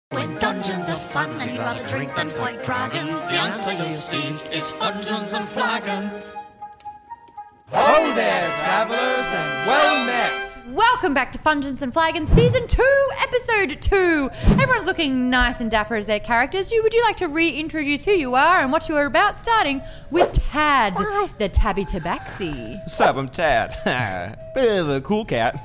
When dungeons are fun and you'd rather drink than fight dragons, the answer you seek is Fungeons and Flagons. Ho there, travellers, and well met! Welcome back to Fungeons and Flagons Season 2, Episode 2. Everyone's looking nice and dapper as their characters. Would you like to reintroduce who you are and what you are about, starting with Tad, the Tabby Tabaxi? What's up? I'm Tad. Bit of a cool cat.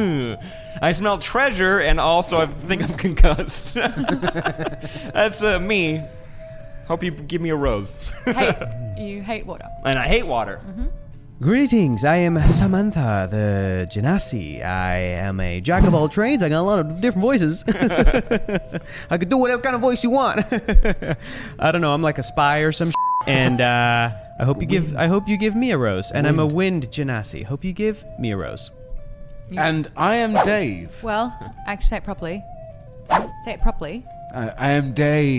I smell treasure, and also I think I'm concussed. That's me. Hope you give me a rose. You hate water. And I hate water. Mm-hmm. Greetings, I am Samantha the Genasi. I am a jack of all trades. I got a lot of different voices. I could do whatever kind of voice you want. I don't know, I'm like a spy or some and I hope you give me a rose. And I'm a wind Genasi. Hope you give me a rose. And I am Dave. Well, actually say it properly. Say it properly. I am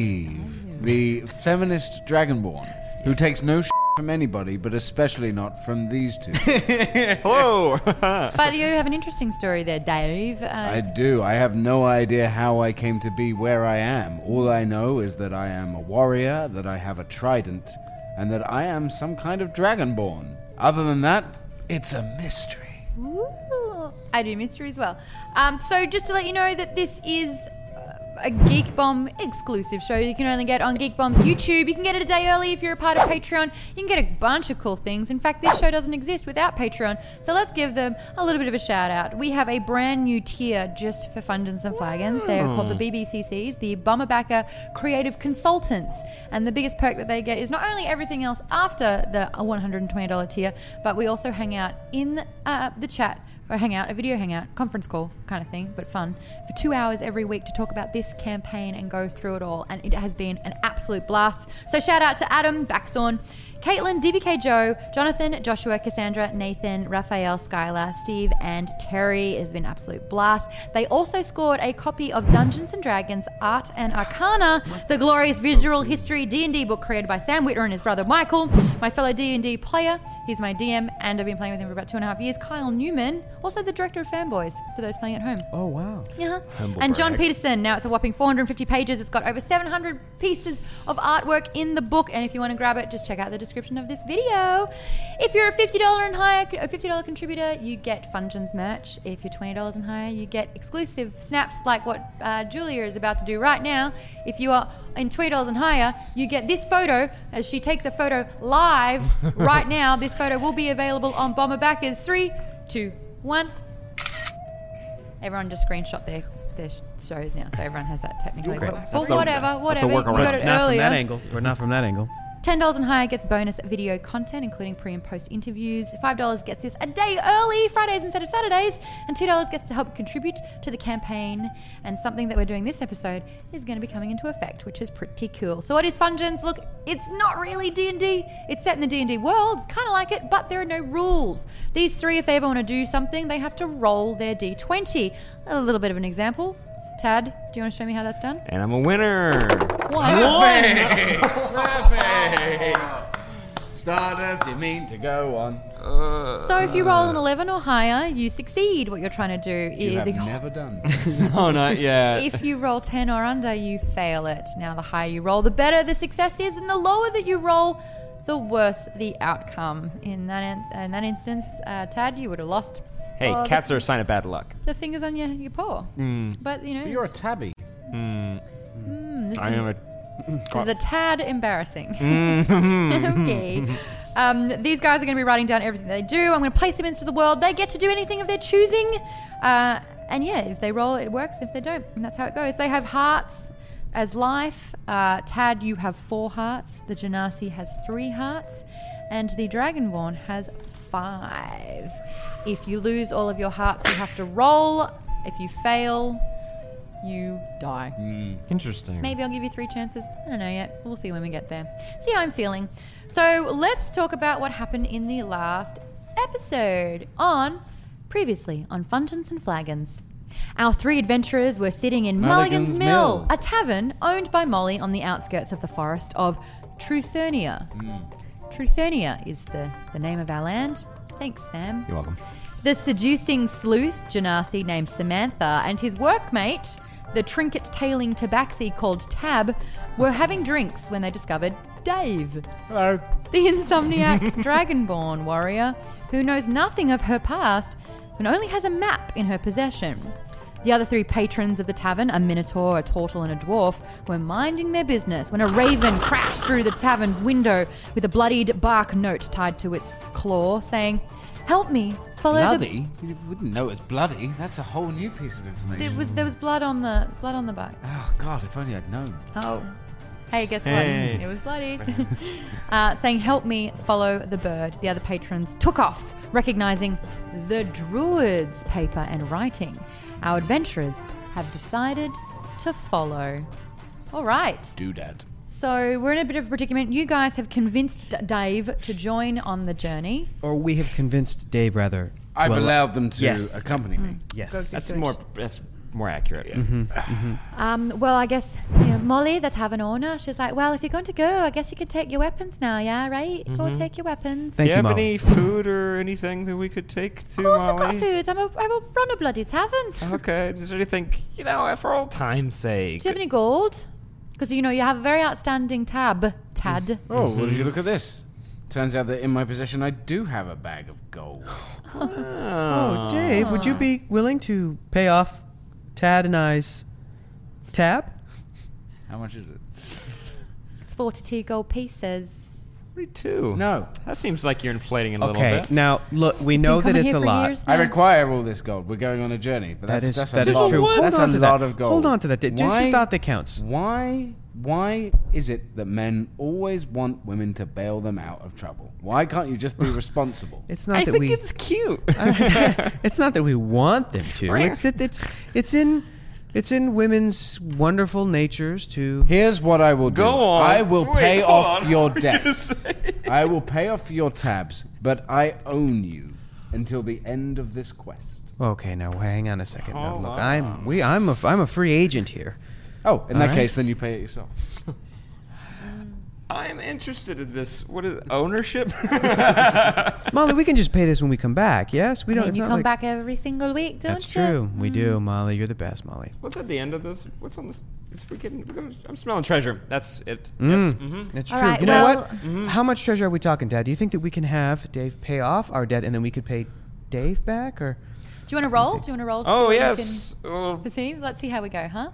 Dave, the feminist dragonborn, who takes no from anybody, but especially not from these two. Hello. But you have an interesting story there, Dave. I do. I have no idea how I came to be where I am. All I know is that I am a warrior, that I have a trident, and that I am some kind of dragonborn. Other than that, it's a mystery. Ooh, I do mystery as well. So just to let you know that this is a Geek Bomb exclusive show you can only get on Geek Bomb's YouTube. You can get it a day early if you're a part of Patreon. You can get a bunch of cool things. In fact, this show doesn't exist without Patreon, so let's give them a little bit of a shout out. We have a brand new tier just for Fungeons and Flagons. They're called the BBCCs, the Bomberbacker Creative Consultants, and the biggest perk that they get is not only everything else after the $120 tier, but we also hang out in the chat, or a video hangout, conference call kind of thing, but fun, for 2 hours every week to talk about this campaign and go through it all. And it has been an absolute blast. So shout out to Adam, Baxorn, Caitlin, DBK Joe, Jonathan, Joshua, Cassandra, Nathan, Raphael, Skylar, Steve, and Terry. It has been an absolute blast. They also scored a copy of Dungeons & Dragons Art and Arcana, the glorious visual history D&D book created by Sam Whitner and his brother Michael, my fellow D&D player. He's my DM, and I've been playing with him for about 2.5 years. Kyle Newman, also the director of Fanboys, for those playing at home. Oh, wow. Yeah. And John Peterson. Now it's a whopping 450 pages. It's got over 700 pieces of artwork in the book, and if you want to grab it, just check out the description of this video. If you're a $50 and higher, a $50 contributor, you get Fungeons merch. If you're $20 and higher, you get exclusive snaps like what Julia is about to do right now. If you are in $20 and higher, you get this photo as she takes a photo live right now. This photo will be available on Bomberbackers. 3, 2, 1. Everyone just screenshot their shows now, so everyone has that technically. Great. But whatever. You got it Not earlier. from that angle. Or not from that angle. $10 and higher gets bonus video content, including pre- and post interviews. $5 gets this a day early, Fridays instead of Saturdays. And $2 gets to help contribute to the campaign. And something that we're doing this episode is going to be coming into effect, which is pretty cool. So what is Fungeons? Look, it's not really D&D. It's set in the D&D world. It's kind of like it, but there are no rules. These three, if they ever want to do something, they have to roll their D20. A little bit of an example. Tad, do you want to show me how that's done? And I'm a winner. Perfect! Start as you mean to go on. So if you roll an 11 or higher, you succeed what you're trying to do. You have never done. No, not yet. If you roll 10 or under, you fail it. Now, the higher you roll, the better the success is, and the lower that you roll, the worse the outcome. In that instance, Tad, you would have lost. Hey, cats are a sign of bad luck. The fingers on your paw. But, you know. But you're a tabby. This I am a... is a tad embarrassing. Okay. These guys are going to be writing down everything they do. I'm going to place them into the world. They get to do anything of their choosing. And yeah, if they roll, it works. If they don't, and that's how it goes. They have hearts as life. Tad, you have 4 hearts. The Genasi has 3 hearts. And the Dragonborn has 5. If you lose all of your hearts, you have to roll. If you fail, you die. Interesting. Maybe I'll give you 3 chances. I don't know yet. We'll see when we get there. See how I'm feeling. So let's talk about what happened in the last episode previously on Fungeons and Flagons. Our 3 adventurers were sitting in Mulligan's Mill, a tavern owned by Molly on the outskirts of the forest of Truthernia. Truthernia is the name of our land. Thanks, Sam. You're welcome. The seducing sleuth, Genasi, named Samantha, and his workmate, the trinket-tailing tabaxi called Tab were having drinks when they discovered Dave. Hello. The insomniac dragonborn warrior who knows nothing of her past and only has a map in her possession. The other 3 patrons of the tavern, a minotaur, a turtle, and a dwarf, were minding their business when a raven crashed through the tavern's window with a bloodied bark note tied to its claw, saying, "Help me, follow Bloody? You wouldn't know it's bloody. That's a whole new piece of information. There was blood on the bark. Oh, God, if only I'd known. Oh. Hey, guess what? Hey. It was bloody. Saying, "Help me, follow the bird." The other patrons took off, recognizing the druid's paper and writing. Our adventurers have decided to follow. All right. Doodad. So we're in a bit of a predicament. You guys have convinced Dave to join on the journey. Or we have convinced Dave, rather. I've to allow- allowed them to Yes. accompany me. Yes. That's more accurate. Well, I guess Molly, the tavern owner, she's like, "Well, if you're going to go, I guess you can take your weapons now, yeah, right? Go take your weapons." Thank Do you you, have Molly. any food or anything that we could take to Of course, I've got Molly? foods. I will run a bloody tavern. Okay. Is there anything, for old time's sake? Do you have any gold? Because you have a very outstanding tad. Oh, well, did you look at this? Turns out that in my possession I do have a bag of gold. Oh, Dave, would you be willing to pay off Tad and I's tab? How much is it? It's 42 gold pieces. 42. No. That seems like you're inflating it a little Okay, bit. now look, we know Been that coming it's here a for lot. years I now. require all this gold. We're going on a journey. But That is that's that a is lot. true. That's Hold on a to lot that. of gold. Hold on to that. Just a thought that counts. Why is it that men always want women to bail them out of trouble? Why can't you just be responsible? It's not I that think we. it's cute. It's not that we want them to. It's in women's wonderful natures to. Here's what I will do. Go on. I will Wait, pay hold off on. your What were you gonna debts. say? I will pay off your tabs, but I own you until the end of this quest. Okay, now hang on a second. Now, Hold look, on. I'm a free agent here. Oh, in that Alright. case, then you pay it yourself. I'm interested in this. What is ownership? Molly, we can just pay this when we come back. Yes, we don't. I mean, it's you not come like- back every single week, don't That's you? true. We do, Molly. You're the best, Molly. What's at the end of this? What's on this? I'm smelling treasure. That's it. Mm. Yes. Mm-hmm. It's All true. right, You know well- what? How much treasure are we talking, Dad? Do you think that we can have Dave pay off our debt and then we could pay Dave back, or? Do you want to roll? Do you want to roll? To see Oh what you yes. can perceive? Let's see how we go, huh?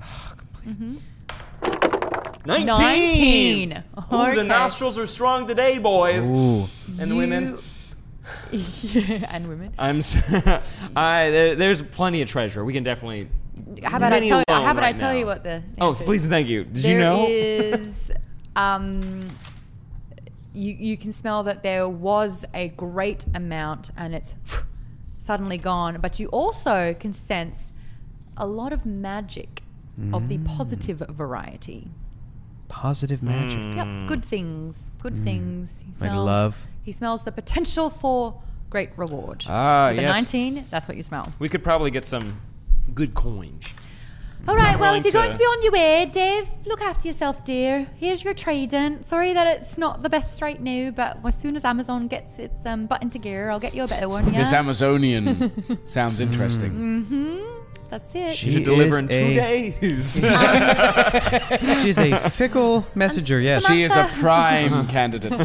19. 19. Ooh, Okay. the nostrils are strong today, boys. Ooh. And women. Yeah, and women. There's plenty of treasure. We can definitely. How about I Many tell you? alone How about I right tell now. you what the? Oh, answer is? please and thank you. Did you know? There is, you can smell that there was a great amount and it's suddenly gone. But you also can sense a lot of magic of the positive variety. Positive magic. Yep, good things. Good things. He Like love. He smells the potential for great reward. Ah, With a yes. 19, that's what you smell. We could probably get some good coins. All right, I'm well, willing if you're going to- to be on your way, Dave, look after yourself, dear. Here's your trident. Sorry that it's not the best right now, but as soon as Amazon gets its butt into gear, I'll get you a better one, yeah? This Amazonian sounds interesting. That's it. She You should deliver is in 2 a- days. She's a fickle messenger. Yes. She is a Samantha. prime candidate.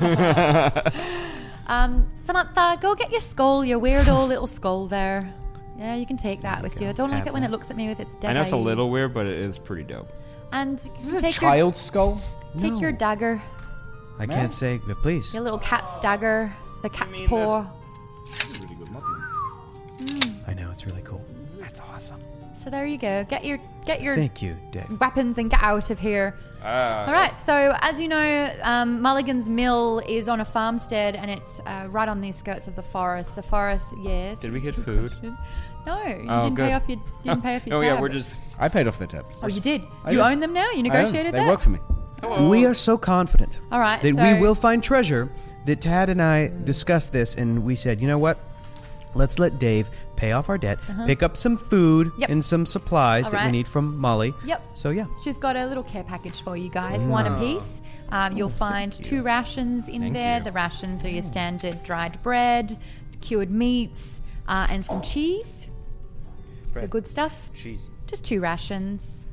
Samantha, go get your skull, your weird old little skull there. Yeah, you can take that with you. I don't like it when it looks at me with its dead I know it's a eyes. little weird, but it is pretty dope. And you Is can it a take your, child's skull? take your dagger, I can't say, but please. your little cat's dagger, the cat's mean paw. Really good muffin. I know it's really cool. That's awesome. So there you go. Get your Thank you, Dave. weapons and get out of here. All right. So as you know, Mulligan's Mill is on a farmstead, and it's right on the skirts of the forest. The forest, yes. Did we get food? No, you Oh, didn't good. pay off your Oh yeah, tab. we're just. I paid off their tabs. Oh, you did. I You did. own them now. You I own them. negotiated They that. work for me. We are so confident All right. that so we will find treasure that Tad and I discussed this, and we said, you know what? Let's let Dave pay off our debt, pick up some food Yep. and some supplies that we Alright. need from Molly. Yep. So yeah. She's got a little care package for you guys, one apiece. You'll find 2 rations in there. you. The rations are your standard dried bread, cured meats, and some cheese. The good stuff. Cheese. Just 2 rations.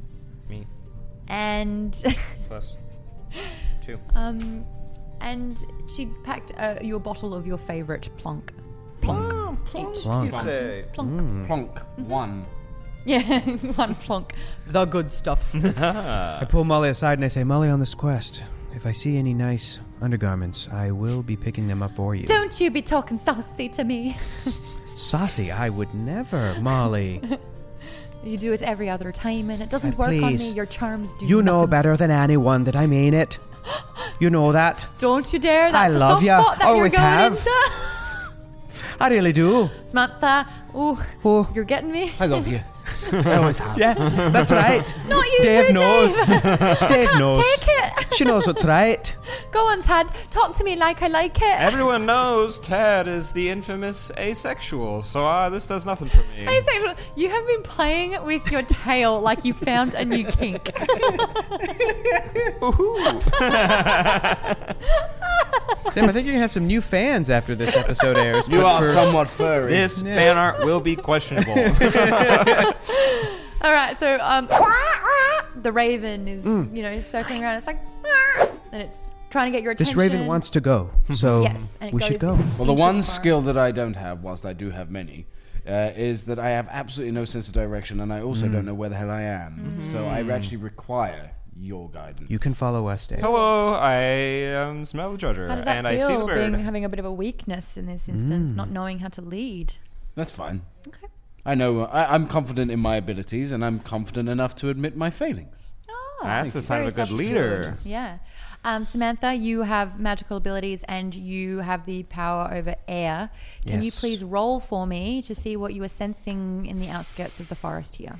Me. And Plus 2. and she packed you a bottle of your favorite plonk. Plonk. Each. Plonk. Say. Plonk. Plonk. One. Yeah, one plonk. The good stuff. I pull Molly aside and I say, Molly, on this quest, if I see any nice undergarments, I will be picking them up for you. Don't you be talking saucy to me. Saucy, I would never, Molly. You do it every other time, and it doesn't work Please. on me. Your charms do You know nothing. better than anyone that I mean it. You know that. Don't you dare. That's I a love soft ya. spot that Always you're going have. into. I really do. Samantha, Oh. you're getting me. I love you. I always have. Yes, that's right. Not you, Dave too, knows. Dave. Dave knows. Take it. She knows what's right. Go on, Tad. Talk to me like I like it. Everyone knows Tad is the infamous asexual, so this does nothing for me. Asexual. You have been playing with your tail like you found a new kink. Sam, I think you're going to have some new fans after this episode airs. You but are for- somewhat furry. This fan art will be questionable. All right, so the raven is, circling around. It's like, and it's trying to get your attention. This raven wants to go, so Yes, and it we should goes go. Well, the into one forest. skill that I don't have, whilst I do have many, is that I have absolutely no sense of direction, and I also don't know where the hell I am. So I actually require your guidance. You can follow us, Dave. Hello, I smell the treasure, How does that and I see the feel, bird. having a bit of a weakness in this instance, not knowing how to lead? That's fine. Okay. I know. I'm confident in my abilities, and I'm confident enough to admit my failings. Oh, That's the sign of a very good leader. self-assured. Yeah. Samantha, you have magical abilities and you have the power over air. Can you Yes. please roll for me to see what you are sensing in the outskirts of the forest here?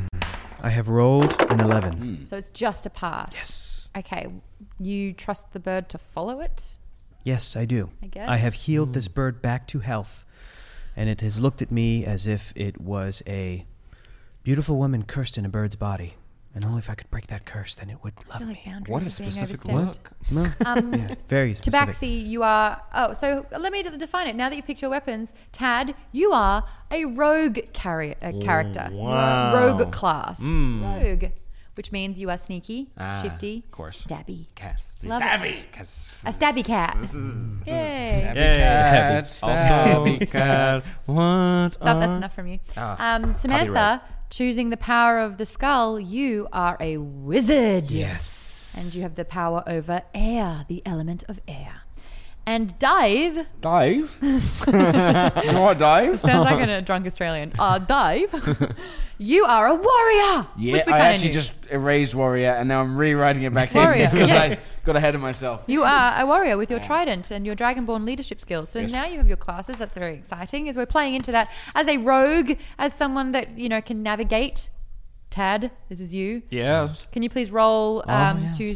I have rolled an 11. So it's just a pass. Yes. Okay. You trust the bird to follow it? Yes, I do. I guess. I have healed this bird back to health, and it has looked at me as if it was a beautiful woman cursed in a bird's body. And only if I could break that curse, then it would I love feel me. like boundaries What a are being specific overstepped. look. No, yeah, very specific. Tabaxi, you are. Oh, so let me define it. Now that you've picked your weapons, Tad, you are a rogue character. You are wow. rogue class. Rogue, which means you are sneaky, shifty, of course. stabby. Cass. Love it. Cass. A stabby cat. Yay. Yeah. Cat, Also, cat. What? Stop, that's enough from you. Samantha, copyright. choosing the power of the skull, you are a wizard. Yes. And you have the power over air, the element of air. And Dave, Dive? You want to dive? sounds like a drunk Australian. Dave, you are a warrior. Yeah, which we I kind of actually knew. just erased warrior, and now I'm rewriting it back Warrior, in because yes. I got ahead of myself. You are a warrior with your trident and your dragonborn leadership skills. So Yes. now you have your classes. That's very exciting. As we're playing into that as a rogue, as someone that can navigate. Tad, this is you. Yeah. Can you please roll to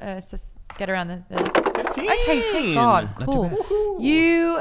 get around the 15. Okay, thank God. Cool. You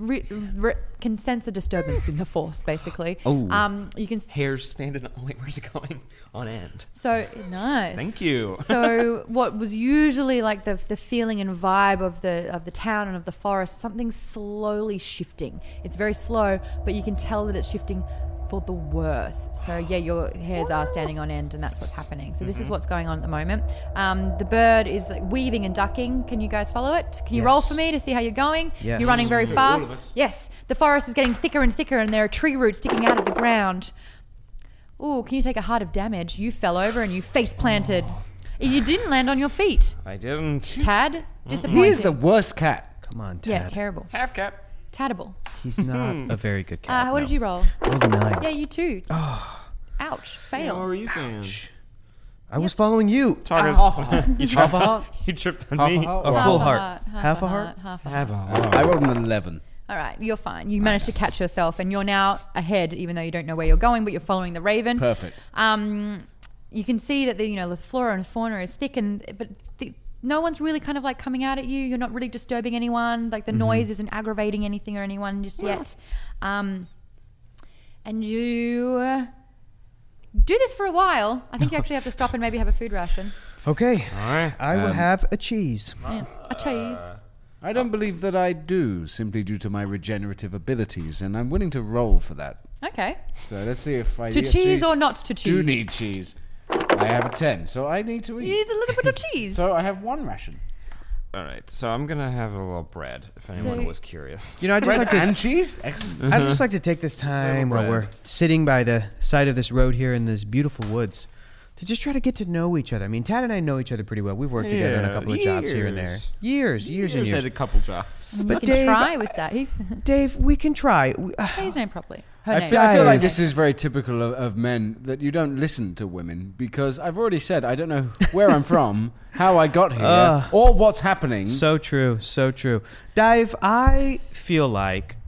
can sense a disturbance in the force, basically. Oh. You can Hair's standing. Oh, wait, where's it going? On end. So nice. Thank you. So what was usually like the feeling and vibe of the town and of the forest, something's slowly shifting. It's very slow, but you can tell that it's shifting for the worse. So yeah, your hairs are standing on end, and that's what's happening. So this is what's going on at the moment. The bird is like weaving and ducking. Can you guys follow it? Can you roll for me to see how you're going? Yes. You're running very All fast. of us. Yes. The forest is getting thicker and thicker, and there are tree roots sticking out of the ground. Ooh, can you take a heart of damage? You fell over and you face planted. You didn't land on your feet. I didn't. Tad, disappointing. He is the worst cat. Come on, Tad. Yeah, terrible. Half cat. Tadable. He's not a very good cat. What did you roll? Rolled a 9. Yeah, you too. Ouch. Fail. What were you saying? I was following you. Targus. Half a heart. You Half tripped a on, heart? you tripped on Half me. a heart? A Or full Half a heart. heart. Half a heart? Half a Have heart. a I rolled an 11. All right, you're fine. You managed to catch yourself, and you're now ahead, even though you don't know where you're going, but you're following the raven. Perfect. You can see that the flora and fauna is thick, but no one's really kind of like coming out at you. You're not really disturbing anyone. Like the noise isn't aggravating anything or anyone just yet. And you do this for a while. I think you actually have to stop and maybe have a food ration. Okay. All right. I will have a cheese. Yeah. A cheese. I don't believe that I do, simply due to my regenerative abilities, and I'm willing to roll for that. Okay. So let's see if I To actually cheese or not to do cheese? need cheese. I have a 10, so I need to eat. Use a little bit of cheese. So I have 1 ration. All right, so I'm gonna have a little bread. If anyone was curious. You know, I just like to And cheese? Excellent. I just like to take this time while bread. we're sitting by the side of this road here in this beautiful woods to just try to get to know each other. I mean, Tad and I know each other pretty well. We've worked together on a couple of jobs here and there. Years and Here's years. a couple jobs. You But can Dave- try with Dave. Dave, we can try. Say his name properly. Her I name. feel like Dave. this is very typical of men, that you don't listen to women, because I've already said I don't know where I'm from, how I got here, or what's happening. So true, so true. Dave, I feel like,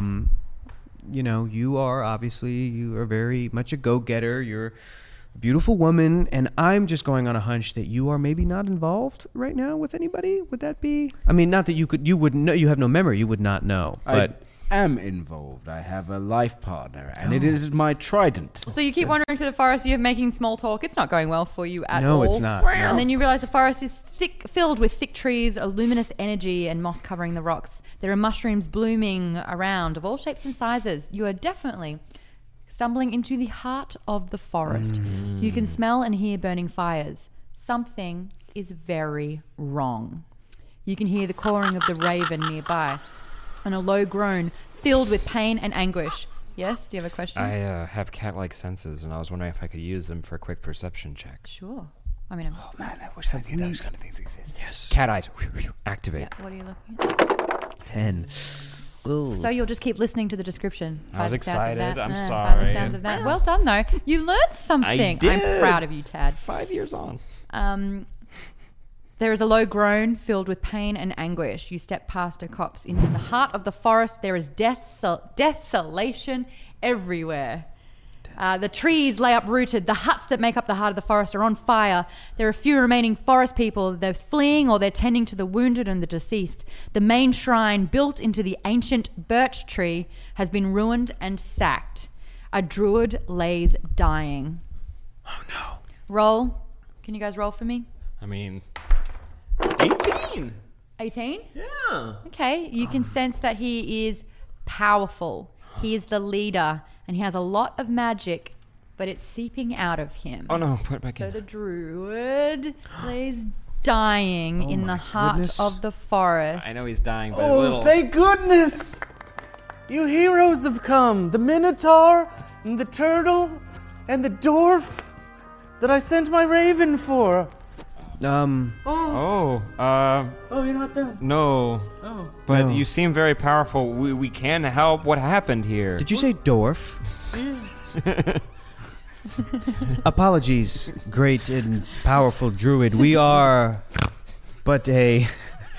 you know, you are very much a go-getter. You're a beautiful woman, and I'm just going on a hunch that you are maybe not involved right now with anybody. Would that be? I mean, not that you would know. You have no memory. You would not know. But I am involved. I have a life partner, and it is my trident. So you keep wandering through the forest, you're making small talk. It's not going well for you at all. No, it's not. No. And then you realize the forest is filled with thick trees, a luminous energy, and moss covering the rocks. There are mushrooms blooming around of all shapes and sizes. You are definitely stumbling into the heart of the forest. You can smell and hear burning fires. Something is very wrong. You can hear the cawing of the raven nearby, and a low groan filled with pain and anguish. Yes, do you have a question? I have cat-like senses, and I was wondering if I could use them for a quick perception check. Sure. I mean, Man, I wish I knew those kind of things exist. yes, Cat eyes, activate. yeah, what are you looking at? 10. Ooh. So you'll just keep listening to the description. I by was the sounds of excited. that. I'm By the sorry. sounds of that. Well done, though. You learned something. did. I'm proud of you, Tad. 5 years on. There is a low groan filled with pain and anguish. You step past a copse into the heart of the forest. There is desolation everywhere. The trees lay uprooted. The huts that make up the heart of the forest are on fire. There are few remaining forest people. They're fleeing or they're tending to the wounded and the deceased. The main shrine, built into the ancient birch tree, has been ruined and sacked. A druid lays dying. Oh no. Roll. Can you guys roll for me? I mean, 18. 18? Yeah. Okay, you can sense that he is powerful. He is the leader, and he has a lot of magic, but it's seeping out of him. Oh no, put it back So in. the druid lays dying in the heart goodness. of the forest. I know he's dying, but a little. Oh, thank goodness! You heroes have come. The Minotaur, and the turtle, and the dwarf that I sent my raven for. Oh, Oh, you're not them. no. Oh. But No. you seem very powerful. We can help. What happened here? Did you say dwarf? Apologies, great and powerful druid. We are but a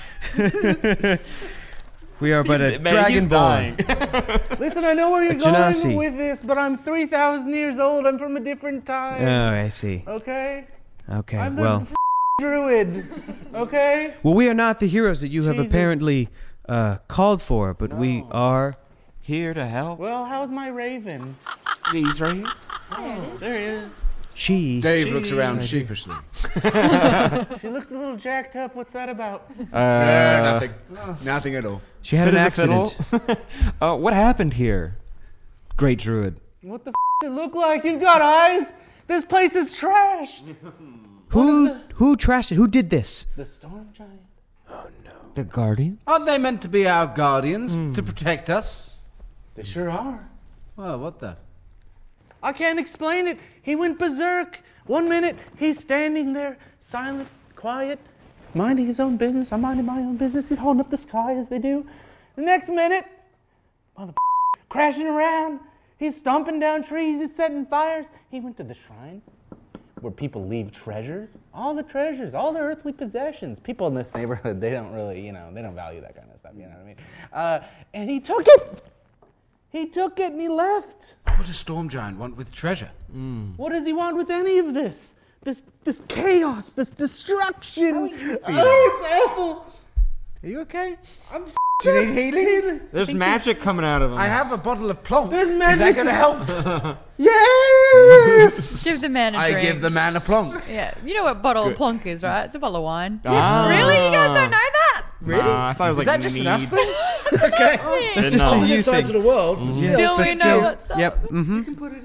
we are but a Man, he's dying. dragonborn. Listen, I know where you're Genasi. going with this, but I'm 3,000 years old. I'm from a different time. Oh, I see. Okay? Okay, I'm the well, druid. Okay? we are not the heroes that you have Jesus. apparently called for, but we are. Here to help. Well, how's my raven? He's right here. There he is. She. Dave looks around sheepishly. She looks a little jacked up. What's that about? Nothing. Nothing at all. She had an Fit as a accident. fiddle. What happened here? Great druid. What the does it look like? You've got eyes? This place is trashed. Who trashed it? Who did this? The storm giant. The guardian? Aren't they meant to be our guardians to protect us? They sure are. Well, what the? I can't explain it. He went berserk. 1 minute, he's standing there, silent, quiet, minding his own business. I'm minding my own business. He's holding up the sky as they do. The next minute, crashing around. He's stomping down trees. He's setting fires. He went to the shrine where people leave treasures. All the treasures, all the earthly possessions. People in this neighborhood, they don't really, they don't value that kind of stuff. You know what I mean? And he took it. He took it and he left. What would a storm giant want with treasure? What does he want with any of this? This chaos, this destruction. Oh, it's awful. Are you okay? Do you need healing? There's magic coming out of him. I have a bottle of plonk. There's Is magic. that going to help? Yes. Give the man a I drink. give the man a plonk. Yeah, you know what bottle of plonk is, right? It's a bottle of wine. Ah. Really? You guys don't know that? Really? I thought it was Is like that just need. an us thing? Okay. That's That's just a No. you Opposite sides thing. of the world. but Yes, still. Still, but we know still- what's up. Yep. Mm-hmm. Put it in there.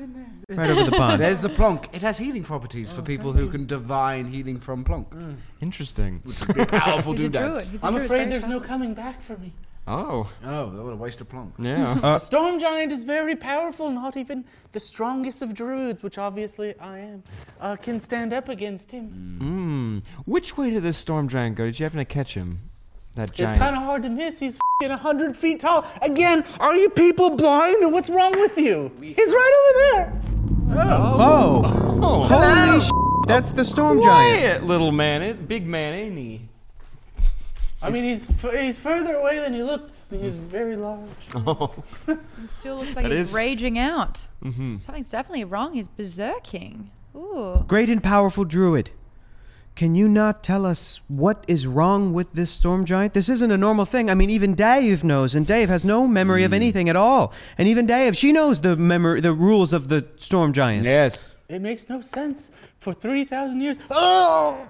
Right over the pond. There's the plonk. It has healing properties for people who can divine healing from plonk. Interesting. Powerful He's a druid. doodads. He's a I'm druid, afraid very there's no powerful. coming back for me. Oh. Oh, what a waste of plonk. Yeah. A storm giant is very powerful. Not even the strongest of druids, which obviously I am, can stand up against him. Which way did this storm giant go? Did you happen to catch him? That It's giant. kind of hard to miss. He's 100 feet tall. Again, are you people blind or what's wrong with you? He's right over there. Oh! Oh. Holy sh! That's the storm giant. Quiet, little man. Big man, ain't he? I mean, he's further away than he looks. He's very large. It still looks like That he's is- raging out. Something's definitely wrong. He's berserking. Ooh. Great and powerful druid. Can you not tell us what is wrong with this storm giant? This isn't a normal thing. I mean, even Dave knows, and Dave has no memory of anything at all. And even Dave, she knows the rules of the storm giants. Yes. It makes no sense. For 3,000 years. Oh!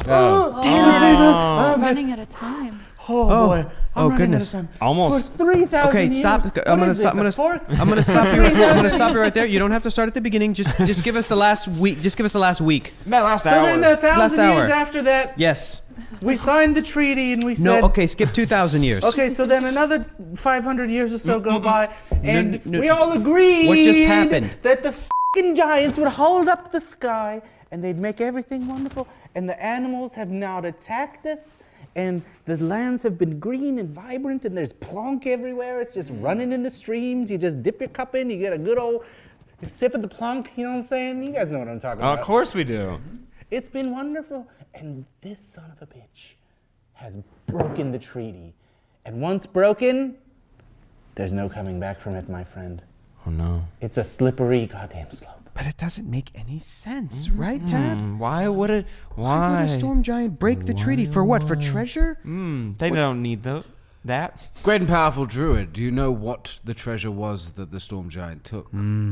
I'm running out of time. Oh, boy. Oh, I'm running goodness. out of time. Almost. For 3,000 Okay, years. stop. What I'm gonna is stop. this, a fork? I'm gonna stop you. I'm gonna stop you right there. You don't have to start at the beginning. Just give us the last week. Just give us the last week. That last So then 1,000 Last years hour. after that, Yes. we signed the treaty and we No. said... Okay. Skip 2,000 years. Okay, so then another 500 years or so go by, and no, we just- all agreed what just happened? that the f***ing giants would hold up the sky and they'd make everything wonderful. And the animals have now attacked us, and the lands have been green and vibrant, and there's plonk everywhere. It's just running in the streams. You just dip your cup in, you get a good old sip of the plonk. You know what I'm saying? You guys know what I'm talking about. Of course we do. It's been wonderful. And this son of a bitch has broken the treaty. And once broken, there's no coming back from it, my friend. Oh no. It's a slippery goddamn slope. But it doesn't make any sense, right, Tad? Why would it? Why would a storm giant break the treaty for what? For treasure? They don't need that. Great and powerful druid, do you know what the treasure was that the storm giant took?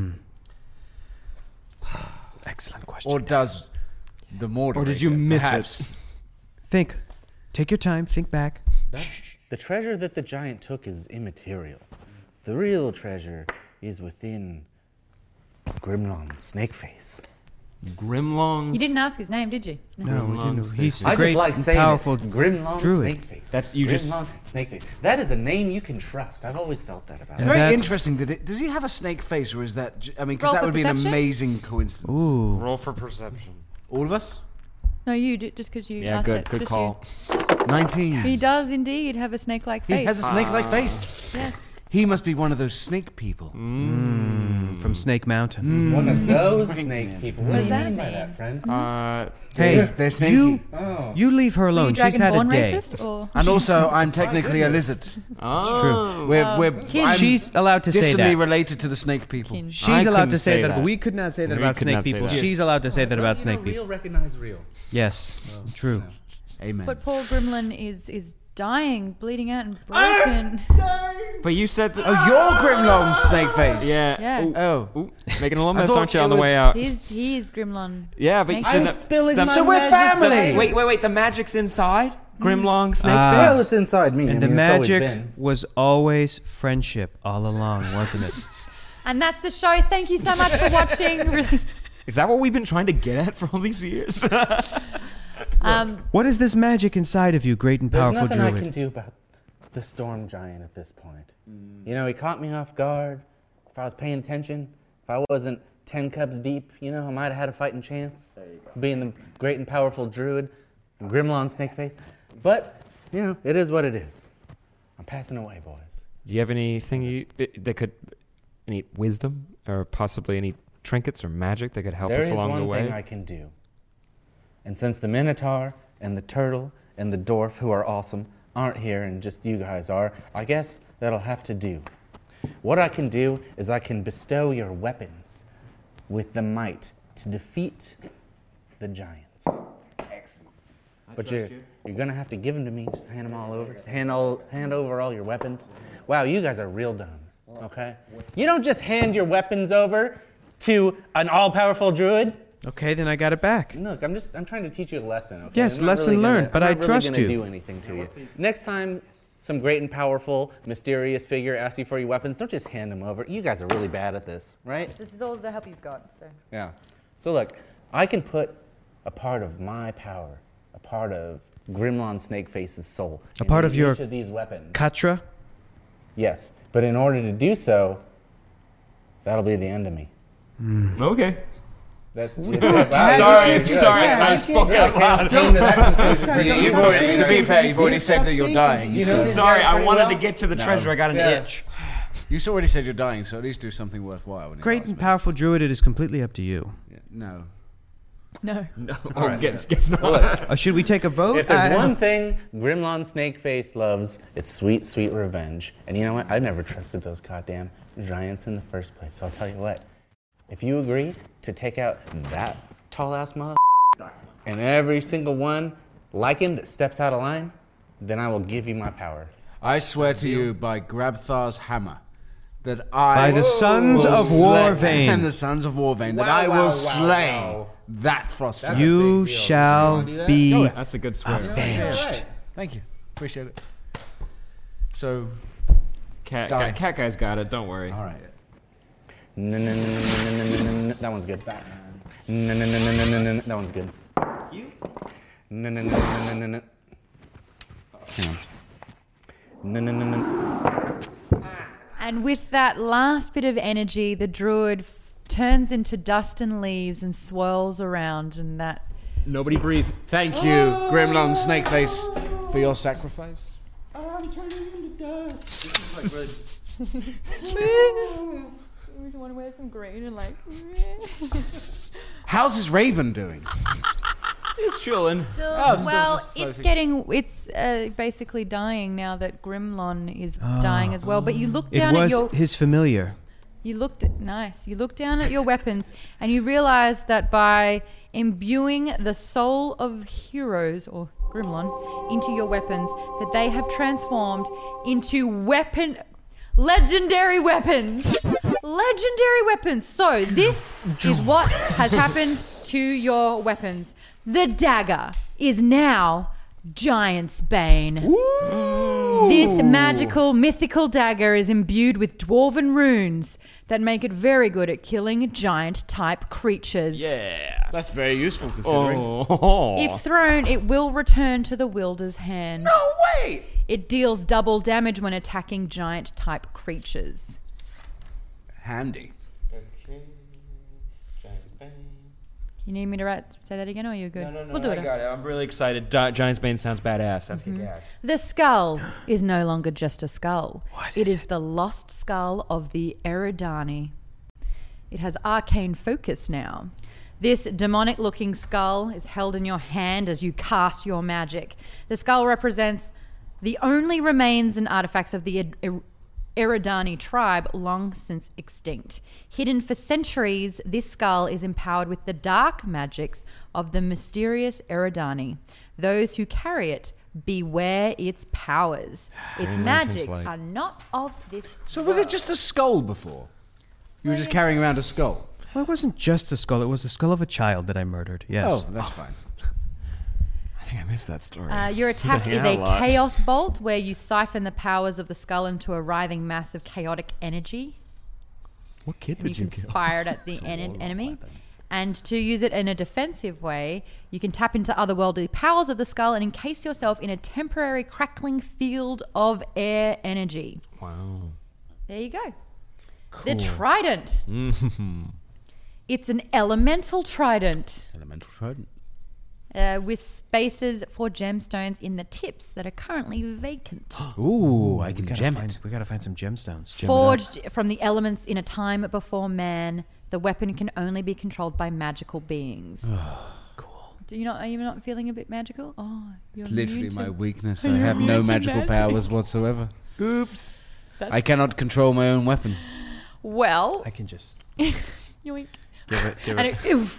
Excellent question. Or does the Mordor? Or did you miss perhaps? it? Think. Take your time. Think back. The treasure that the giant took is immaterial. The real treasure is within Grimlon Snakeface. Grimlong. You didn't ask his name, did you? No, we didn't know. He's the I great just like and saying powerful it. Grimlon druid. Snakeface. That's- you just- Grimlon Snakeface. That is a name you can trust. I've always felt that about It's it. very that- interesting that it. Does he have a snake face, or is that? I mean, because Roll that for would be an perception? amazing coincidence. Ooh. Roll for perception. All of us. No, you did, just because you Yeah, asked good. it. Good just call. 19. You. He does indeed have a snake-like He face. has a snake-like face. Yes. He must be one of those snake people. From Snake Mountain. One of those snake people. What does do you that mean by mean? that, friend? Hey, They're snaky. you, Oh. you leave her Are you alone. She's had a Dragonborn day. racist or? And also, I'm technically a lizard. Oh. True. Kin. I'm She's allowed to say distantly that. related to the snake people. Kin. She's I allowed couldn't to say say that, that. but we could not say that We about could snake not say people. that. She's allowed to say that about snake people. Real recognize real. Yes, true. Amen. But poor Gremlin is dying, bleeding out, and broken. But you said that. Oh, you're Grimlong Snakeface. Yeah. Yeah. Ooh, Oh. ooh. Making a little I mess, thut aren't you, it on the was- way out? He is Grimlon. Yeah, but you Snake said I'm that. spilling my So we're magic family. today. Wait. The magic's inside Grimlong Snakeface. Well, it's inside me. And I the mean, it's always magic been. was always friendship all along, wasn't it? And that's the show. Thank you so much for watching. Really. Is that what we've been trying to get at for all these years? What is this magic inside of you, great and There's powerful nothing I druid? can do about the storm giant at this point. You know, he caught me off guard. If I was paying attention, if I wasn't 10 cups deep, you know, I might have had a fighting chance. Being the great and powerful druid, the Grimlon Snakeface. But, you know, it is what it is. I'm passing away, boys. Do you have anything that could, any wisdom or possibly any trinkets or magic that could help There us is along the one way? thing I can do. And since the Minotaur and the Turtle and the Dwarf, who are awesome, aren't here and just you guys are, I guess that'll have to do. What I can do is I can bestow your weapons with the might to defeat the giants. Excellent. But you're going to have to give them to me. Just hand them all over. Just hand over all your weapons. Wow, you guys are real dumb, okay? You don't just hand your weapons over to an all-powerful druid. Okay, then I got it back. Look, I'm trying to teach you a lesson, okay? Yes, I'm not lesson really gonna- learned, but I'm I not really trust gonna you. do anything to you. Next time, some great and powerful, mysterious figure asks you for your weapons, don't just hand them over. You guys are really bad at this, right? This is all the help you've got. So. Yeah. So look, I can put a part of my power, a part of Grimlon Snakeface's soul, A part into of your each of these weapons. Katra? Yes, but in order to do so, that'll be the end of me. Okay. That's Sorry, I spoke out loud. To be fair, you've already said that you're dying. so- Sorry, I wanted to get to the treasure. I got an itch. You already said you're dying, so at least do something worthwhile. When you Great ask and me. powerful druid, it is completely up to you. Yeah, no. No. No, right, guess not. Should we take a vote? If there's one thing Grimlon Snakeface loves, it's sweet, sweet revenge. And you know what? I've never trusted those goddamn giants in the first place. So I'll tell you what. If you agree to take out that tall-ass mother and every single one like him that steps out of line, then I will give you my power. I swear to you by Grabthar's hammer that I By the sons will of slay- Warvain. and the sons of Warvain that I will slay that frost giant. You shall be That's a good swear. avenged. Thank you. Appreciate it. So, Cat guy's got it. Don't worry. all right. That one's good. That one's good. You? Hang on. And with that last bit of energy, the druid turns into dust and leaves and swirls around, and that. Nobody breathe. Thank you, Grimlong Snakeface, for your sacrifice. I'm turning into dust. We want to wear some green and like. How's his raven doing? He's chilling. Well, floating. it's basically dying now that Grimlon is dying as well. But you look It down at was your. his familiar. You looked nice. You look down at your weapons and you realize that by imbuing the soul of heroes or Grimlon into your weapons, that they have transformed into legendary weapons. Legendary weapons. So this is what has happened to your weapons. The dagger is now Giant's Bane. This magical, mythical dagger is imbued with dwarven runes that make it very good at killing giant-type creatures. Yeah. That's very useful considering. Oh. If thrown, it will return to the wielder's hand. No way. It deals double damage when attacking giant-type creatures. Handy. You need me to say that again, or are you good? No, we'll do I it. got it. I'm really excited. Giant's Bane sounds badass. That's kick-ass. The skull is no longer just a skull. It is the lost skull of the Eridani. It has arcane focus now. This demonic-looking skull is held in your hand as you cast your magic. The skull represents the only remains and artifacts of the Eridani tribe, long since extinct. Hidden for centuries, this skull is empowered with the dark magics of the mysterious Eridani. Those who carry it, beware its powers. Its magics are not of this So was it just a skull before? You were just carrying around a skull? Well, it wasn't just a skull. It was the skull of a child that I murdered. Yes. Oh, that's fine. I think I missed that story. Your attack is a chaos bolt where you siphon the powers of the skull into a writhing mass of chaotic energy. What kid And did you you can kill? fire it at the enemy. And to use it in a defensive way, you can tap into otherworldly powers of the skull and encase yourself in a temporary crackling field of air energy. Wow. There you go. The trident. It's an elemental trident. Elemental trident. With spaces for gemstones in the tips that are currently vacant. Ooh, I can gem it. We gotta find some gemstones. Gem it up. Forged from the elements in a time before man, the weapon can only be controlled by magical beings. Cool. Are you not feeling a bit magical? Oh, you're It's literally immune to- my weakness. I have no magical powers whatsoever. Oops. I cannot control my own weapon. Well, I can just yoink. give And it.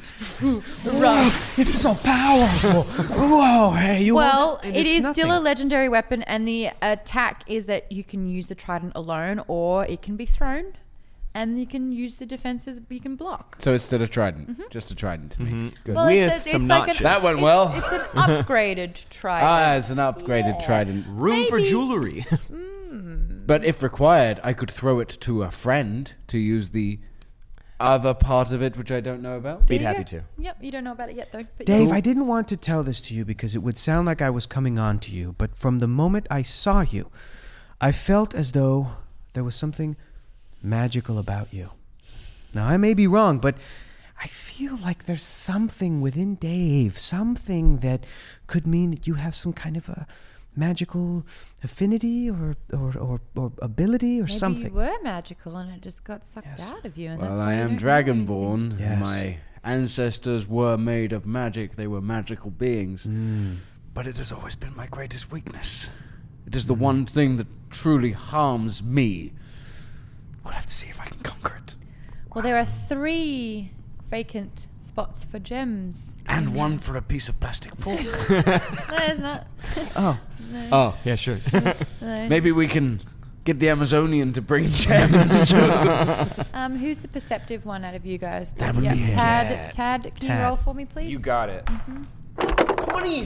it, It's so powerful. Whoa, hey, you. well, want that? And it it's is still a nothing. legendary weapon, and the attack is that you can use the trident alone, or it can be thrown. and you can use the defenses you can block. So instead of trident, just a trident to me. Good. Well, With it's some like notches. That went well. It's an upgraded trident. It's an upgraded trident. Room for Maybe- jewelry. But if required, I could throw it to a friend to use the other part of it, which I don't know about. There Be you happy go. to. Yep, you don't know about it yet, though. But Dave, yeah. I didn't want to tell this to you because it would sound like I was coming on to you, but from the moment I saw you, I felt as though there was something magical about you. Now, I may be wrong, but I feel like there's something within Dave, something that could mean that you have some kind of a magical affinity or ability or Maybe something. you were magical and it just got sucked Yes. out of you. And that's Well, why I you am don't know anything. Dragonborn. Yes. My ancestors were made of magic. They were magical beings. But it has always been my greatest weakness. It is the one thing that truly harms me. We'll have to see if I can conquer it. Well, there are 3 vacant spots for gems. And one for a piece of plastic fork. No, it's not. Oh, yeah, sure. No. Maybe we can get the Amazonian to bring gems too. Who's the perceptive one out of you guys? That would Yep, be Tad. Tad, can you Tad. roll for me, please? You got it. 20.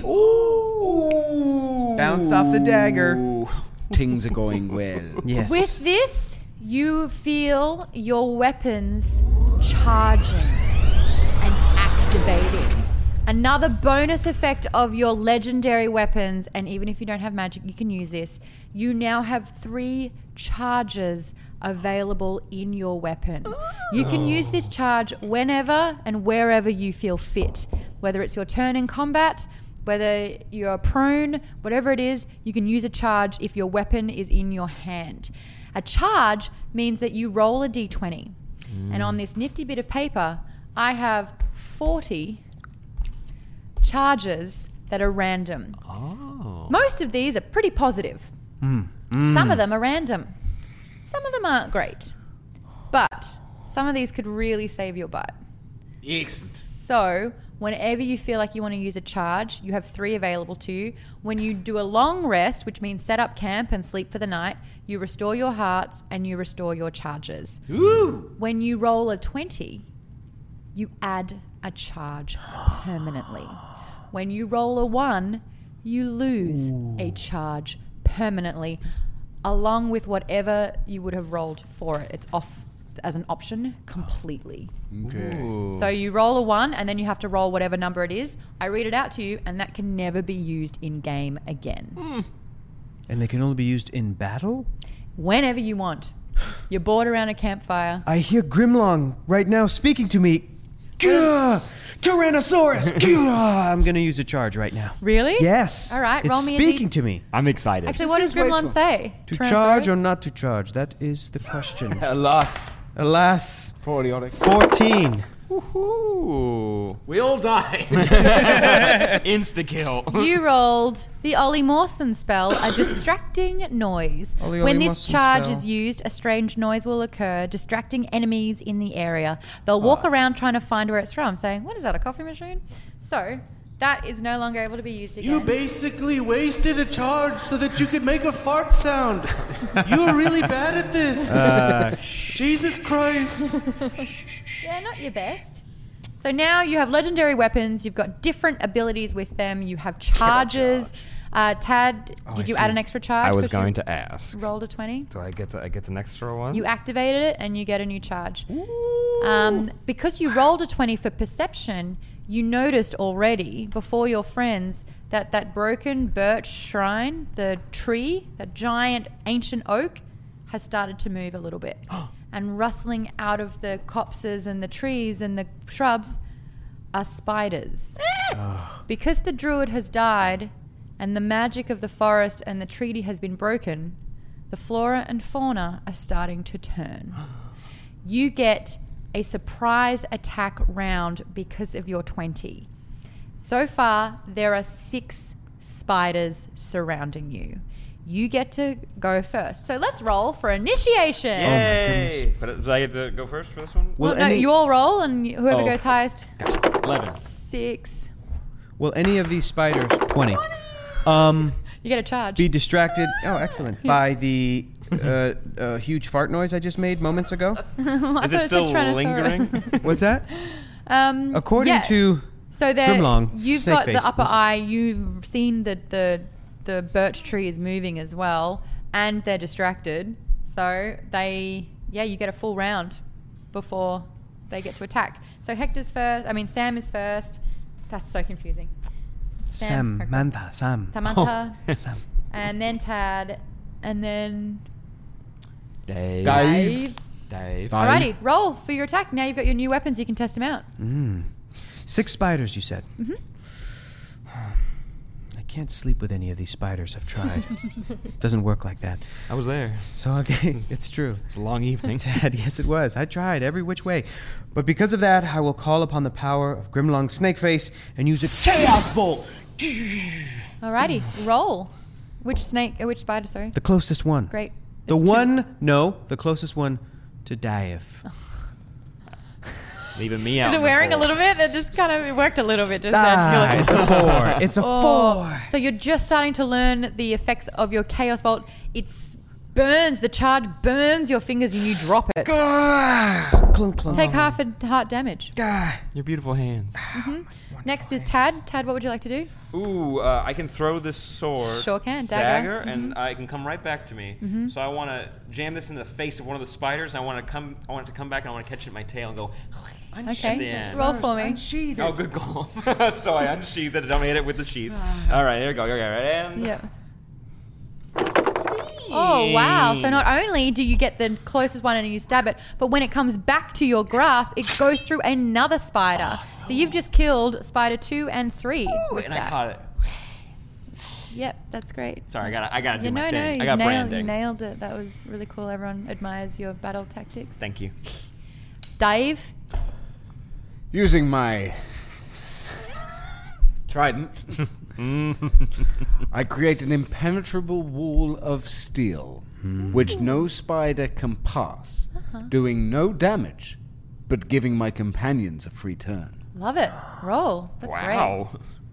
Bounce off the dagger. Things are going well. Yes. With this, you feel your weapons charging and activating. Another bonus effect of your legendary weapons, and even if you don't have magic, you can use this. You now have 3 charges available in your weapon. You can use this charge whenever and wherever you feel fit. Whether it's your turn in combat, whether you're prone, whatever it is, you can use a charge if your weapon is in your hand. A charge means that you roll a d20. And on this nifty bit of paper, I have 40 charges that are random. Oh. Most of these are pretty positive. Some of them are random. Some of them aren't great. But some of these could really save your butt. So, whenever you feel like you want to use a charge, you have 3 available to you. When you do a long rest, which means set up camp and sleep for the night, you restore your hearts and you restore your charges. When you roll a 20, you add a charge permanently. When you roll a 1, you lose a charge permanently, along with whatever you would have rolled for it. It's off as an option completely. Okay. So you roll a 1 and then you have to roll whatever number it is. I read it out to you and that can never be used in game again. And they can only be used in battle? Whenever you want. You're bored around a campfire. I hear Grimlong right now speaking to me. Gah! Tyrannosaurus! Gah! I'm going to use a charge right now. Really? Yes. All right, it's roll me a speaking D- to me. I'm excited. Actually, what does seems Grimlon wasteful. say? To Tyrannosaurus? charge or not to charge? That is the question. Alas, Alas, poor Leonic. 14. Ooh. We all die. Insta kill. You rolled the Ollie Mawson spell, a distracting noise. Ollie When this Mawson charge spell. is used, a strange noise will occur, distracting enemies in the area. They'll walk around trying to find where it's from, saying, "What is that, a coffee machine?" So, that is no longer able to be used again. You basically wasted a charge so that you could make a fart sound. You were really bad at this. Jesus Christ. Yeah, not your best. So now you have legendary weapons. You've got different abilities with them. You have charges. Tad, did you add an extra charge? I was 'cause you going to ask. rolled a 20. Do I get an extra one? You activated it and you get a new charge. Because you rolled a 20 for perception, you noticed already before your friends that broken birch shrine, the tree, that giant ancient oak, has started to move a little bit. And rustling out of the copses and the trees and the shrubs are spiders. Because the druid has died and the magic of the forest and the treaty has been broken, the flora and fauna are starting to turn. You get a surprise attack round because of your 20. So far, there are 6 spiders surrounding you. You get to go first. So let's roll for initiation. Yay! But do I get to go first for this one? Well, no, you all roll, and whoever Oh. goes highest. Gotcha. 11. 6. Will any of these spiders 20 You get a charge. be distracted? Oh, excellent. By the huge fart noise I just made moments ago? I Is thought it said still Tyrannosaurus. lingering? What's that? According yeah. to So there, Grimlong, you've got Snakeface, the upper was it? eye. You've seen that the birch tree is moving as well, and they're distracted. So you get a full round before they get to attack. So Hector's first. I mean, Sam is first. That's so confusing. Sam, Samantha, Sam. Samantha, Sam. and then Tad, and then Dave. Dave. Dave. Alrighty, roll for your attack. Now you've got your new weapons. You can test them out. 6 spiders, you said. Mm-hmm. I can't sleep with any of these spiders. I've tried. Doesn't work like that. I was there. So it's true. It's a long evening. Dad, yes, it was. I tried every which way. But because of that, I will call upon the power of Grimlong Snakeface and use a Chaos Bolt. Alrighty, roll. Which spider? Sorry. The closest one. Great. The It's two. the closest one to Dave. Leaving me out. Is it in the wearing a cold. little bit? It worked a little bit just then. You're like, It's a 4. It's a 4. So you're just starting to learn the effects of your Chaos Bolt. It burns, the charge burns your fingers and you drop it. Clunk, clunk. Take half a heart damage. Your beautiful hands. Next is Tad. Tad, what would you like to do? Ooh, I can throw this sword. Sure can. Dagger. and it can come right back to me. So I want to jam this in the face of one of the spiders. I want it to come back, and I want to catch it in my tail and go. Okay. Then. Roll for me. Oh, good call. So I unsheathed it and don't hit it with the sheath. All right, there we go. Okay, and Yep. Oh, wow. So not only do you get the closest one and you stab it, but when it comes back to your grasp, it goes through another spider. So you've just killed spider 2 and 3 with and that. I caught it. Yep, that's great. Sorry, I gotta do my no, thing. you I got nailed, branding. You nailed it. That was really cool. Everyone admires your battle tactics. Thank you. Dave. Using my trident, I create an impenetrable wall of steel, which no spider can pass, doing no damage, but giving my companions a free turn. Love it. Roll. That's great. Wow.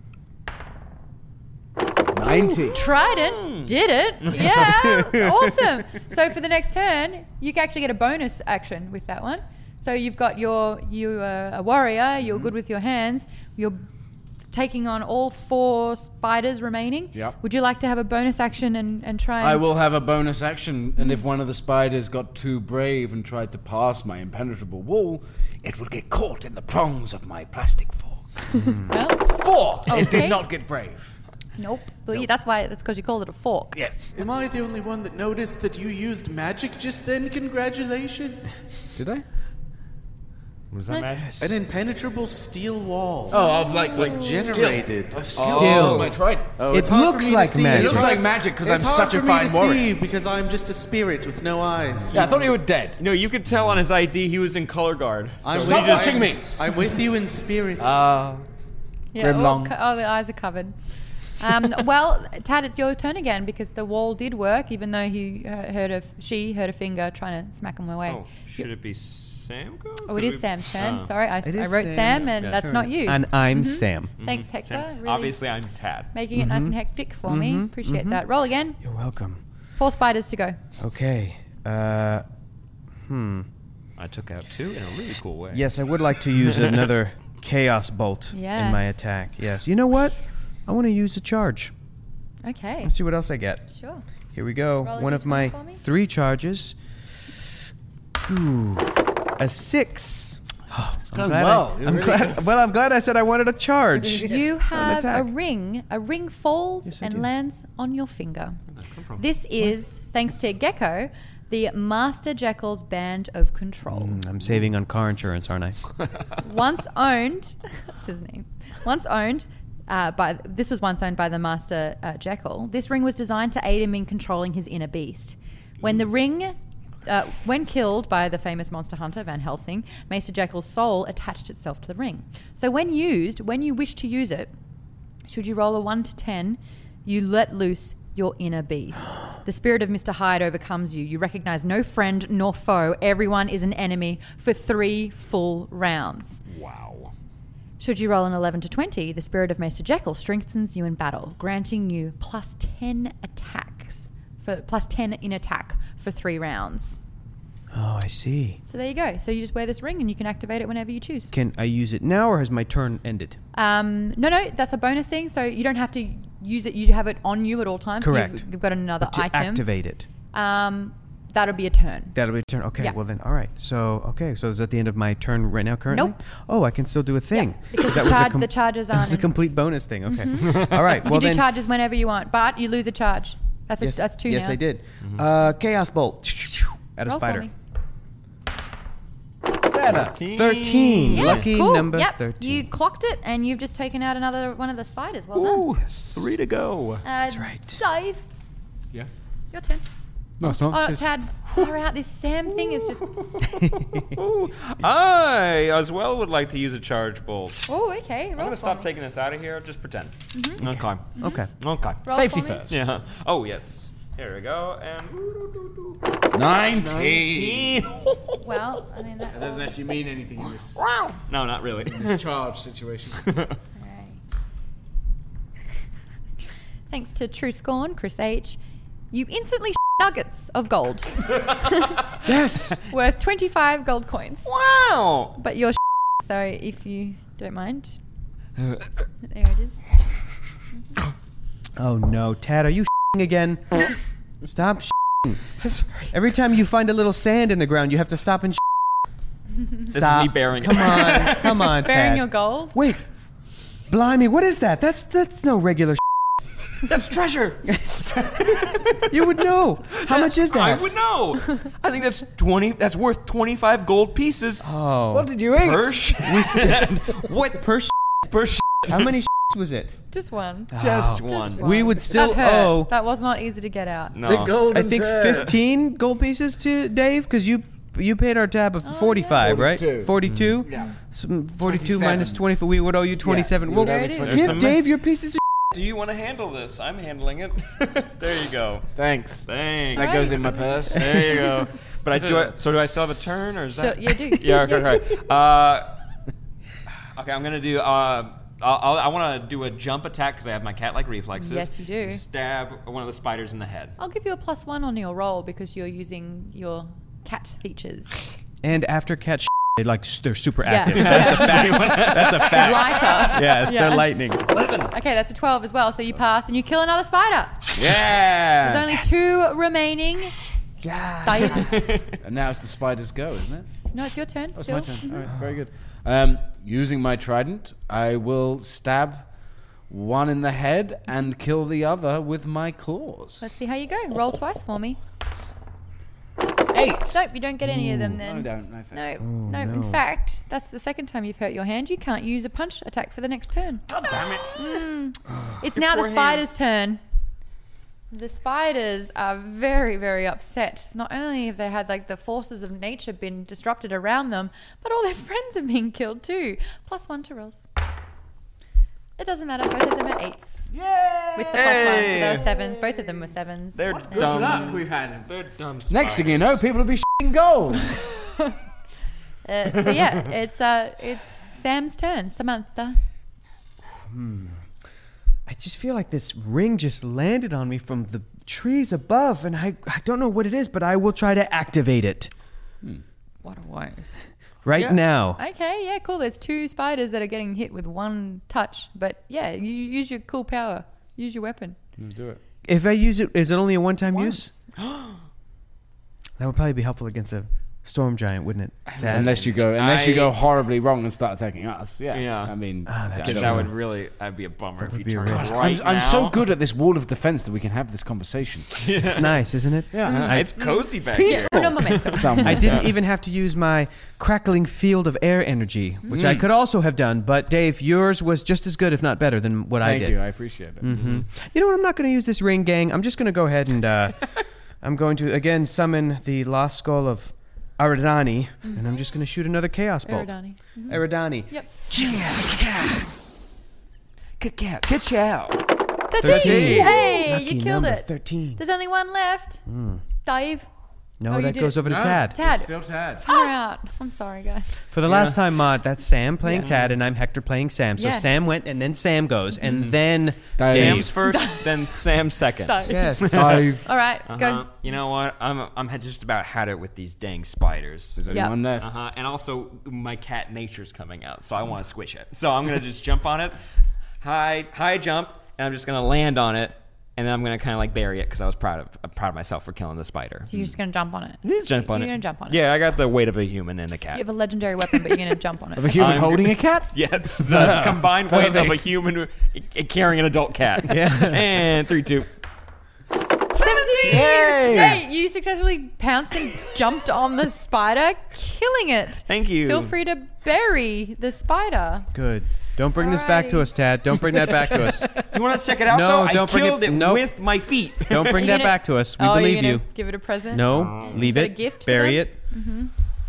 90. Trident did it. Yeah, awesome. So for the next turn, you can actually get a bonus action with that one. So you've got you a warrior. You're good with your hands. You're taking on all 4 spiders remaining. Yep. Would you like to have a bonus action and try? And I will have a bonus action, and if one of the spiders got too brave and tried to pass my impenetrable wall, it would get caught in the prongs of my plastic fork. Well, 4! It Okay. did not get brave. nope. Well, that's because you called it a fork. Yes. Am I the only one that noticed that you used magic just then? Congratulations. Did I? Was that mad? An impenetrable steel wall. Oh, of like generated. Oh, my trident. Oh, It it's hard for looks me to like see. magic. It looks like magic because I'm It's hard such a for me fine to warrior. see because I'm just a spirit with no eyes. Yeah, I thought you were dead. No, you could tell on his ID he was in color guard. I'm Stop with- watching me. I'm with you in spirit. Yeah, Grimlong. the eyes are covered. Well, Tad, it's your turn again because the wall did work, even though she heard a finger trying to smack him away. Oh, should it be Sam go? Oh, it is Sam's turn. Oh. Sorry, I It I is wrote Sam's Sam, and that's turn. not you. And I'm Sam. Thanks, Hector. Sam. Really Obviously, I'm Tad. making it nice and hectic for me. Appreciate that. Roll again. You're welcome. 4 spiders to go. Okay. I took out 2 in a really cool way. Yes, I would like to use another Chaos Bolt Yeah. in my attack. Yes. You know what? I want to use a charge. Okay. Let's see what else I get. Sure. Here we go. Roll a One of d20 my for me. 3 charges. Ooh, a 6. Oh, going well. You're really I'm glad I said I wanted a charge. You have a attack. ring. A ring falls Yes, I and do. lands on your finger. Where'd that come from? This is, thanks to Gecko, the Master Jekyll's Band of Control. I'm saving on car insurance, aren't I? Once owned, that's his name. Once owned this was once owned by the Master Jekyll. This ring was designed to aid him in controlling his inner beast. When the ring, when killed by the famous monster hunter Van Helsing, Master Jekyll's soul attached itself to the ring. So when you wish to use it, should you roll a 1 to 10, you let loose your inner beast. The spirit of Mr. Hyde overcomes you. You recognize no friend nor foe. Everyone is an enemy for 3 full rounds. Wow. Should you roll an 11 to 20, the spirit of Master Jekyll strengthens you in battle, granting you plus 10 in attack for 3 rounds. Oh, I see. So there you go. So you just wear this ring and you can activate it whenever you choose. Can I use it now, or has my turn ended? No, that's a bonus thing. So you don't have to use it. You have it on you at all times. Correct. So you've got another To item. activate it. That'll be a turn. That'll be a turn. Okay, Yeah. well then, all right. So is that the end of my turn right now currently? Nope. Oh, I can still do a thing. Yeah, because That the, was a the charges That aren't. was a complete bonus thing. Okay. All right. You Well can do then. charges whenever you want, but you lose a charge. That's Yes, that's 2 yes, now. I did. Chaos bolt at a Roll for spider. me. Better. 13. Yes, Lucky cool. number Yep. 13. You clocked it, and you've just taken out another one of the spiders. Well Ooh, done. 3 to go. That's right. Dave, Yeah. your turn. No, it's not. Oh, It's- Tad, far out. This Sam thing is just. Ooh, I as well would like to use a charge bolt. Oh, okay. Roll I'm gonna for stop me. taking this out of here. Just pretend. Mm-hmm. Okay. Okay. Okay. Roll Safety for me. first. Yeah. Oh yes. Here we go. And 19. Well, I mean that. That doesn't actually mean anything in this No, not really. charge situation. Alright. Thanks to True Scorn, Chris H, you instantly nuggets of gold Yes. worth 25 gold coins. Wow. But you're so if you don't mind, there it is. Oh no, Tad, are you again? Stop. Every time you find a little sand in the ground, you have to stop and. This Stop. is me bearing Come it. on, come on, Bearing Tad. your gold. Wait, blimey, what is that? That's no regular. That's treasure. You would know. How much is that? I would know. I think that's 20. That's worth 25 gold pieces Oh. What did you eat? per What per? per How many was it? Just one. Just Oh. one. one. We would still that hurt. owe. That was not easy to get out. No. The golden I think thread. 15 gold pieces to Dave because you paid our tab of 45, right? 42. 42. Yeah. 42 27. minus 20. We would owe you 27. Yeah, Well, there it is. There's give some- Dave your pieces. Do you want to handle this? I'm handling it. There you go. Thanks. Thanks. That goes in my purse. There you go. But do I still have a turn or is So that? you do. Yeah. Okay. Okay. Okay. I'm gonna do. I want to do a jump attack because I have my cat-like reflexes. Yes, you do. Stab one of the spiders in the head. I'll give you a +1 on your roll because you're using your cat features. And after cat they're super Yeah. active. That's a fact. That's a fact. Lighter. Yes, Yeah. they're lightning. Okay, that's a 12 as well. So you pass and you kill another spider. Yeah. There's only 2 remaining. Dave. And now it's the spider's go, isn't it? No, it's your turn. That's Still. my turn. All right, very good. Using my trident, I will stab one in the head and kill the other with my claws. Let's see how you go. Roll twice for me. 8. Nope, you don't get any of them then. I don't. No, thank you. No, in fact, that's the second time you've hurt your hand. You can't use a punch attack for the next turn. God damn it! It's now the poor spider's turn. The spiders are very, very upset. Not only have they had like the forces of nature been disrupted around them, but all their friends are being killed too. +1 to rolls. It doesn't matter. Both of them are 8s. Yay! With the +1, so they were 7s. Both of them were 7s. They're And- dumb. we've had him. They're dumb. Next thing you know, people will be shitting gold. So yeah, it's Sam's turn. Samantha. I just feel like this ring just landed on me from the trees above, and I don't know what it is, but I will try to activate it What a waste. right Yeah. now. Okay, yeah, cool. There's 2 spiders that are getting hit with 1 touch. But yeah, you use your cool power. Use your weapon. Do it. If I use it, is it only a one-time use? That would probably be helpful against a storm giant, wouldn't it? Tad? Unless you go horribly wrong and start attacking us. Yeah. Yeah. I mean, that's yeah, true. That would really. That'd be a bummer if would you be a turned risk. right I'm so now. good at this wall of defense that we can have this conversation. It's nice, isn't it? Yeah. It's cozy back Peaceful. here. Uno momento. I didn't even have to use my crackling field of air energy, which I could also have done. But Dave, yours was just as good, if not better, than what I Thank did. you. I appreciate it. You know what? I'm not going to use this ring, gang. I'm just going to go ahead and I'm going to again summon the lost skull of Aridani, and I'm just going to shoot another chaos bolt. Eridani. Aridani. Yep. Ka-chow. 13. Hey, Lucky you killed number it. 13. There's only 1 left. Dave. No, Oh, you that did goes it. over to No. Tad. Tad. Still Tad. Far out. I'm sorry, guys. For the last time, that's Sam playing Tad, and I'm Hector playing Sam. So Yeah. Sam went, and then Sam goes, and then Dave. Sam's first, then Sam's second. Yes. Dave. All right, go. You know what? I'm had just about had it with these dang spiders. There's Yeah. anyone left? And also my cat Nature's coming out, so I want to squish it. So I'm gonna just jump on it, high jump, and I'm just gonna land on it, and then I'm gonna kind of like bury it because I was proud of myself for killing the spider. So you're just gonna jump on it. Just jump on You're it. gonna jump on it. Yeah, I got the weight of a human and a cat. You have a legendary weapon, but you're gonna jump on Of a it. human I'm- holding a cat? Yeah, it's the combined weight of a Perfect. human carrying an adult cat. Yeah. And 3, 2. 17! Yay! Hey, you successfully pounced and jumped on the spider, killing it. Thank you. Feel free to bury the spider. Good. Don't bring this back to Alrighty. us, Tad. Don't bring that back to us. Do you want to check it out, No, though? don't I bring it- killed it nope. with my feet. Don't bring Are you that gonna- back to us. We you're believe gonna you. give it a present? No, leave Got a it. gift for Bury them? it.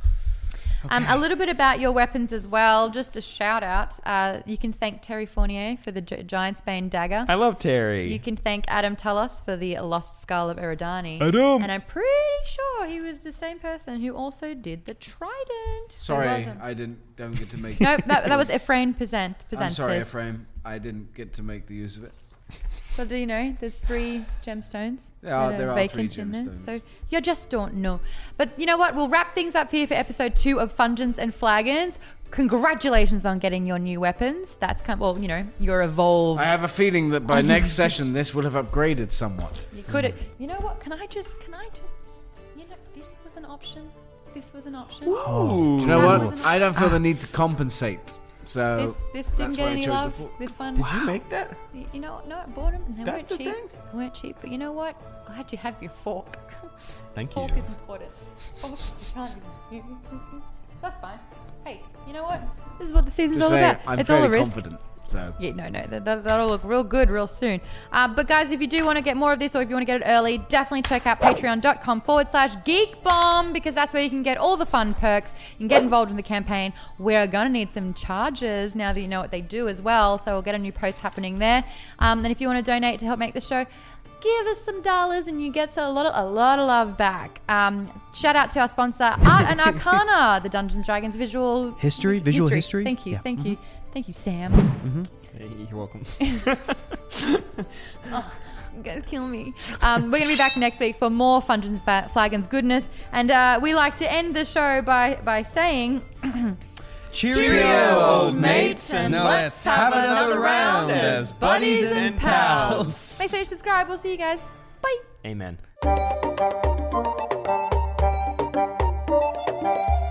A little bit about your weapons as well. Just a shout out. You can thank Terry Fournier for the Giant's Bane dagger. I love Terry. You can thank Adam Tullos for the Lost Skull of Eridani. Adam. And I'm pretty sure he was the same person who also did the Trident. So well Sorry, done. I don't get to make. No, that was Ephraim Present. I'm sorry, Ephraim. I didn't get to make the use of it. But do you know, there's 3 gemstones Yeah, that there are are 3 vacant in there. gemstones. So you just don't know. But you know what? We'll wrap things up here for episode 2 of Fungeons and Flagons. Congratulations on getting your new weapons. That's kind of, well, you know, you're evolved. I have a feeling that by next session, this will have upgraded somewhat. You could. You know what? Can I just? You know, this was an option. This was an option. Oh. You know That what? was an- I don't feel the need to compensate. So This didn't that's get why I any chose the love. four. This one. Did you make that? You know, no, I bought them. They That's weren't the cheap. thing? They weren't cheap. But you know what? Glad you have your fork. Thank you. Fork is important. Fork, you can't- That's fine. Hey, you know what? This is what the season's Just all say about. I'm It's all a fairly risk. confident. So Yeah, no, that'll look real good real soon. But guys, if you do want to get more of this or if you want to get it early, definitely check out patreon.com/geekbomb because that's where you can get all the fun perks. You can get involved in the campaign. We're going to need some charges now that you know what they do as well. So we'll get a new post happening there. And if you want to donate to help make the show, give us some dollars and you get a lot of love back. Shout out to our sponsor, Art and Arcana, the Dungeons & Dragons visual Visual history? Thank you, Yeah. thank you, thank you, Sam. Hey, you're welcome. You guys kill me. We're going to be back next week for more Fungeons and Flagons goodness. And we like to end the show by saying, Cheerio, old mates, and Now let's have another round as buddies and pals. make sure you subscribe. We'll see you guys. Bye. Amen.